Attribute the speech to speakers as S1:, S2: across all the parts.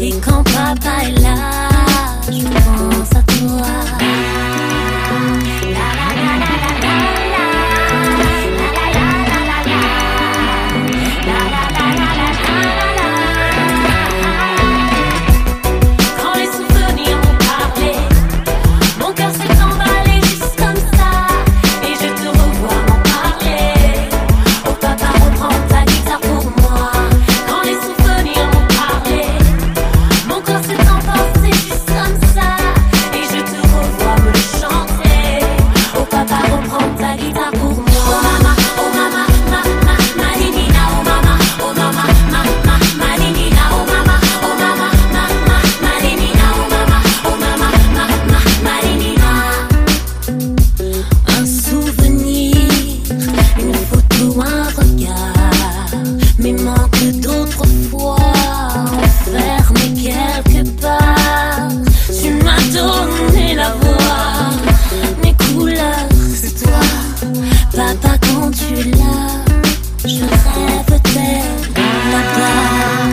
S1: Et quand papa est là, je pense à toi. Quand les souvenirs m'ont parlé, mon cœur s'est emballé juste comme ça. Et je te revois m'en parler. Oh papa, reprends ta guitare pour moi. Quand les souvenirs m'ont parlé, mon corps s'est emporté juste comme ça. Et je te revois me le chanter. Oh papa, reprends ta guitare pour moi. Oh mama, ma ninina. Oh mama, ma ninina. Oh mama, ma ninina. Oh mama, ma ninina. Un souvenir, une photo, un regard, mes manques d'autrefois enfermés quelque part. Tu m'as donné la voix, mes couleurs, c'est toi. Papa, quand tu es là, je rêve d'être là-bas.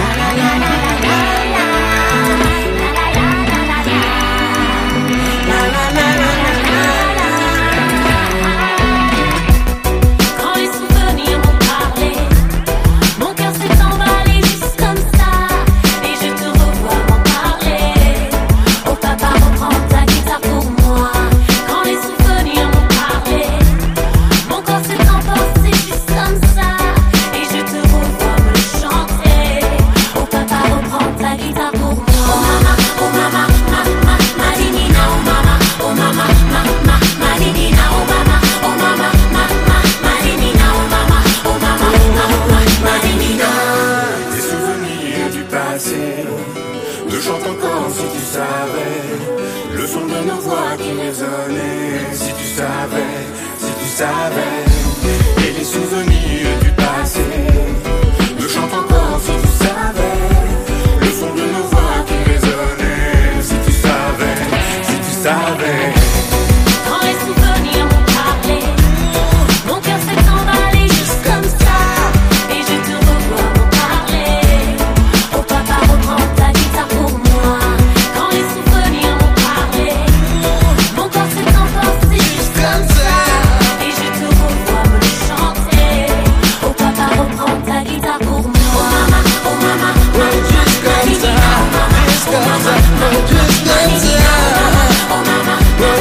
S1: Quand les souvenirs m'ont parlé, mon cœur s'est emballé juste comme ça. Et je te revois m'en parler. Oh papa, reprends ta guitare pour moi. Quand les souvenirs m'ont parlé, mon corps s'est emporté juste comme ça. Et je te revois me le chanter. Oh papa, reprends ta guitare pour moi. Oh mama, ma ninina. Oh mama, ma ninina. Oh mama, ma ninina. Oh mama, ma ninina.
S2: Des souvenirs du passé me chantent encore si tu savais. Le son de nos voix qui résonnait. Si tu savais. Et les souvenirs du passé me chantent encore si tu savais. Le son de nos voix qui résonnait. Si tu savais.
S1: Quand les souvenirs m'ont parlé, mon cœur s'est emballé juste comme ça. Et je te revois m'en parler. Oh papa, reprends ta guitare pour moi. Quand les souvenirs m'ont parlé, mon corps s'est emporté juste comme ça. Et je te revois me le chanter. Oh papa, reprends ta guitare pour moi. Oh mama, ma ninina. Oh mama, ma ninina. Oh mama,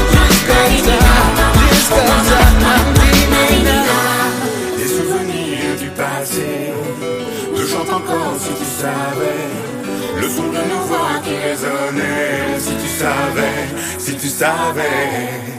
S2: Des souvenirs du passé me chantent encore si tu savais. Le son de nos voix qui résonnait. Si tu savais.